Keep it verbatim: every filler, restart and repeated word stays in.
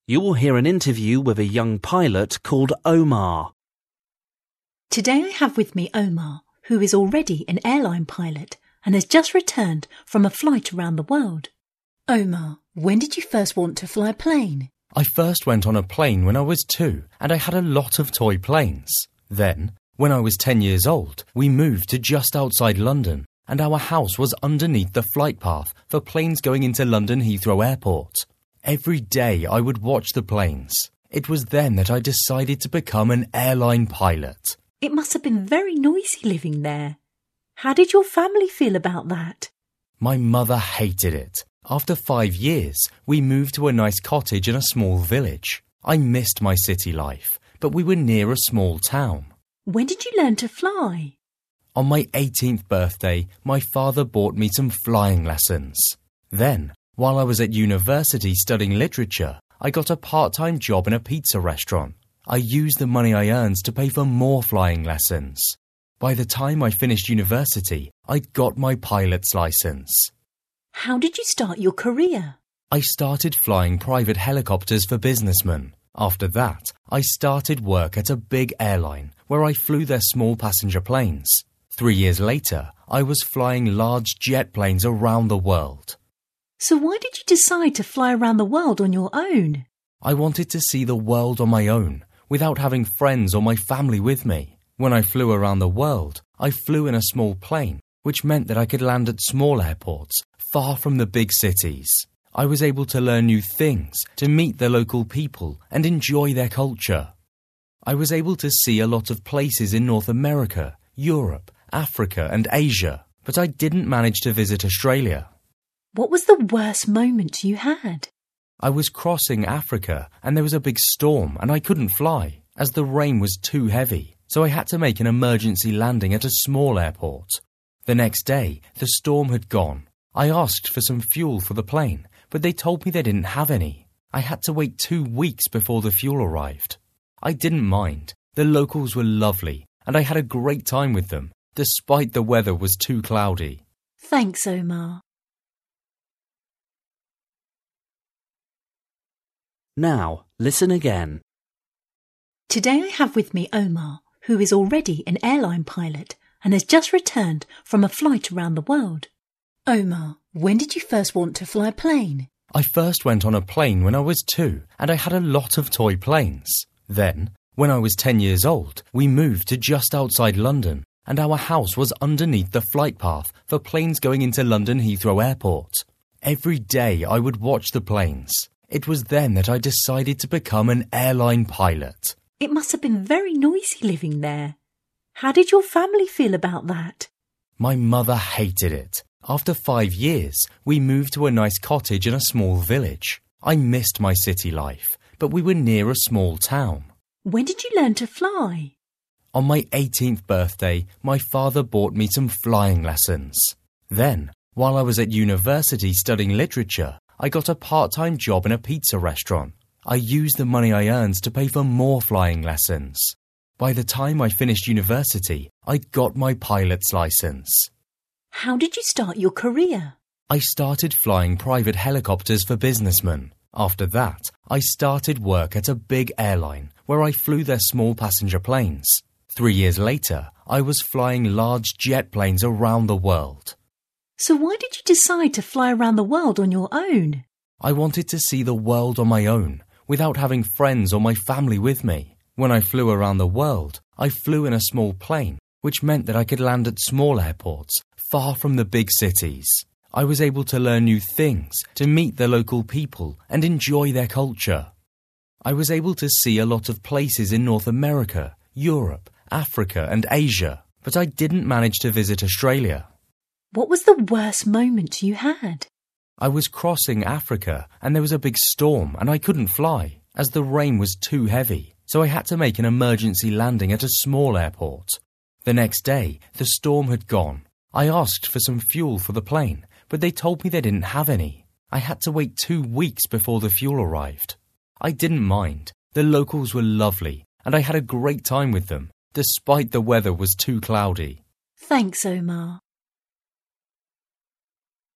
You will hear an interview with a young pilot called Omar. Today I have with me Omar, who is already an airline pilot and has just returned from a flight around the world. Omar, when did you first want to fly a plane? I first went on a plane when I was two, and I had a lot of toy planes. Then, when I was ten years old, we moved to just outside London, and our house was underneath the flight path for planes going into London Heathrow Airport. Every day I would watch the planes. It was then that I decided to become an airline pilot. It must have been very noisy living there. How did your family feel about that? My mother hated it. After five years, we moved to a nice cottage in a small village. I missed my city life, but we were near a small town. When did you learn to fly? On my eighteenth birthday, my father bought me some flying lessons. Then, while I was at university studying literature, I got a part-time job in a pizza restaurant. I used the money I earned to pay for more flying lessons. By the time I finished university, I'd got my pilot's license. How did you start your career? I started flying private helicopters for businessmen. After that, I started work at a big airline where I flew their small passenger planes. Three years later, I was flying large jet planes around the world. So why did you decide to fly around the world on your own? I wanted to see the world on my own, without having friends or my family with me. When I flew around the world, I flew in a small plane, which meant that I could land at small airports, far from the big cities. I was able to learn new things, to meet the local people and enjoy their culture. I was able to see a lot of places in North America, Europe, Africa and Asia, but I didn't manage to visit Australia. What was the worst moment you had? I was crossing Africa and there was a big storm and I couldn't fly, as the rain was too heavy, so I had to make an emergency landing at a small airport. The next day, the storm had gone. I asked for some fuel for the plane, but they told me they didn't have any. I had to wait two weeks before the fuel arrived. I didn't mind. The locals were lovely, and I had a great time with them, despite the weather was too cloudy. Thanks, Omar. Now, listen again. Today I have with me Omar, who is already an airline pilot and has just returned from a flight around the world. Omar, when did you first want to fly a plane? I first went on a plane when I was two, and I had a lot of toy planes. Then, when I was ten years old, we moved to just outside London, and our house was underneath the flight path for planes going into London Heathrow Airport. Every day I would watch the planes. It was then that I decided to become an airline pilot. It must have been very noisy living there. How did your family feel about that? My mother hated it. After five years, we moved to a nice cottage in a small village. I missed my city life, but we were near a small town. When did you learn to fly? On my eighteenth birthday, my father bought me some flying lessons. Then, while I was at university studying literature, I got a part-time job in a pizza restaurant. I used the money I earned to pay for more flying lessons. By the time I finished university, I'd got my pilot's license. How did you start your career? I started flying private helicopters for businessmen. After that, I started work at a big airline where I flew their small passenger planes. Three years later, I was flying large jet planes around the world. So why did you decide to fly around the world on your own? I wanted to see the world on my own, without having friends or my family with me. When I flew around the world, I flew in a small plane, which meant that I could land at small airports, far from the big cities. I was able to learn new things, to meet the local people and enjoy their culture. I was able to see a lot of places in North America, Europe, Africa and Asia, but I didn't manage to visit Australia. What was the worst moment you had? I was crossing Africa and there was a big storm and I couldn't fly, as the rain was too heavy, so I had to make an emergency landing at a small airport. The next day, the storm had gone. I asked for some fuel for the plane, but they told me they didn't have any. I had to wait two weeks before the fuel arrived. I didn't mind. The locals were lovely, and I had a great time with them, despite the weather was too cloudy. Thanks, Omar.